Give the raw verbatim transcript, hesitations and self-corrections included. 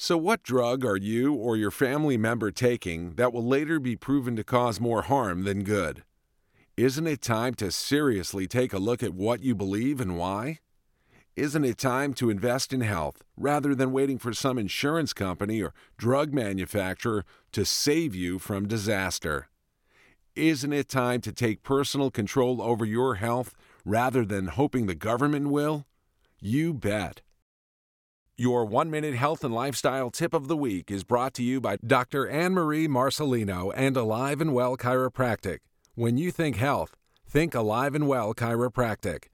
So what drug are you or your family member taking that will later be proven to cause more harm than good? Isn't it time to seriously take a look at what you believe and why? Isn't it time to invest in health rather than waiting for some insurance company or drug manufacturer to save you from disaster? Isn't it time to take personal control over your health rather than hoping the government will? You bet. Your one-minute health and lifestyle tip of the week is brought to you by Doctor Anne-Marie Marcelino and Alive and Well Chiropractic. When you think health, think Alive and Well Chiropractic.